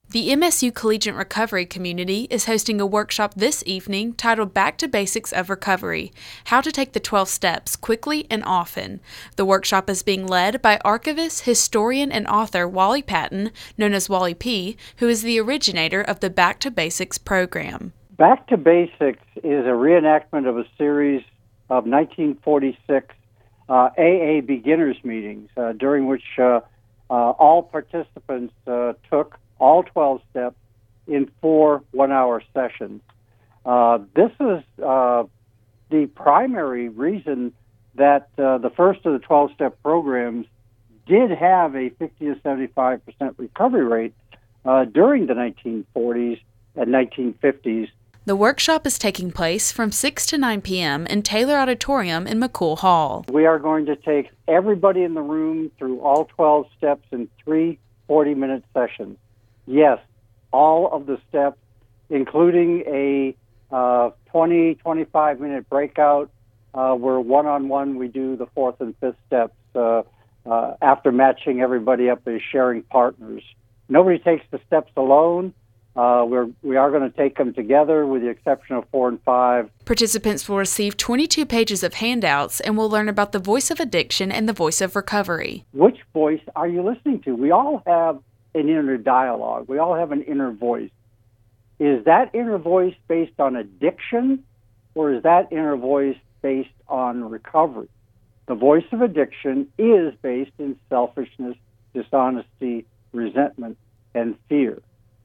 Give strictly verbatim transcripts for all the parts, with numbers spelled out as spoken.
The M S U Collegiate Recovery Community is hosting a workshop this evening titled Back to Basics of Recovery, How to Take the twelve Steps Quickly and Often. The workshop is being led by archivist, historian, and author Wally Patton, known as Wally P., who is the originator of the Back to Basics program. Back to Basics is a reenactment of a series of nineteen forty-six uh, A A beginners meetings, uh, during which uh, uh, all participants uh, took all twelve steps in four one-hour sessions. Uh, this is uh, the primary reason that uh, the first of the twelve-step programs did have a fifty to seventy-five percent recovery rate uh, during the nineteen forties and nineteen fifties. The workshop is taking place from six to nine p.m. in Taylor Auditorium in McCool Hall. We are going to take everybody in the room through all twelve steps in three forty-minute sessions. Yes, all of the steps, including a uh, twenty, twenty-five minute breakout uh, where one-on-one we do the fourth and fifth steps uh, uh, after matching everybody up as sharing partners. Nobody takes the steps alone. Uh, we're, we are going to take them together with the exception of four and five. Participants will receive twenty-two pages of handouts and will learn about the voice of addiction and the voice of recovery. Which voice are you listening to? We all have an inner dialogue. We all have an inner voice. Is that inner voice based on addiction, or is that inner voice based on recovery? The voice of addiction is based in selfishness, dishonesty, resentment, and fear.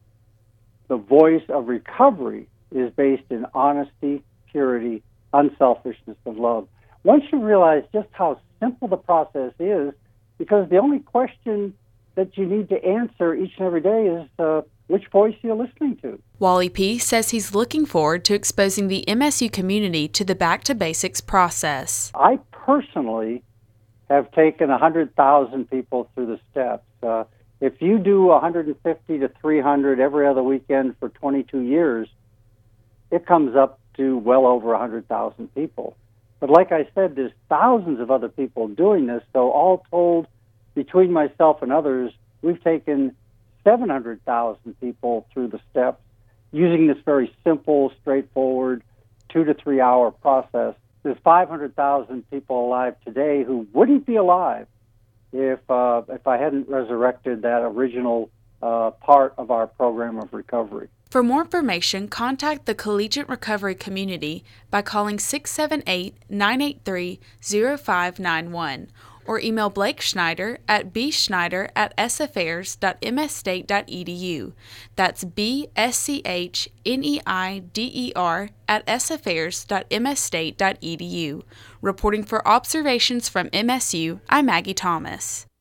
The voice of recovery is based in honesty, purity, unselfishness, and love. Once you realize just how simple the process is, because the only question that you need to answer each and every day is uh, which voice you're listening to. Wally P. says he's looking forward to exposing the M S U community to the Back to Basics process. I personally have taken one hundred thousand people through the steps. Uh, if you do one hundred fifty to three hundred every other weekend for twenty-two years, it comes up to well over one hundred thousand people. But like I said, there's thousands of other people doing this, so all told, between myself and others, we've taken seven hundred thousand people through the steps using this very simple, straightforward, two to three hour process. There's five hundred thousand people alive today who wouldn't be alive if uh, if I hadn't resurrected that original uh, part of our program of recovery. For more information, contact the Collegiate Recovery Community by calling six seven eight, nine eight three, zero five nine one or email Blake Schneider at bschneider at saffairs dot m s state dot e d u. That's B S C H N E I D E R at saffairs dot m s state dot e d u. Reporting for Observations from M S U, I'm Maggie Thomas.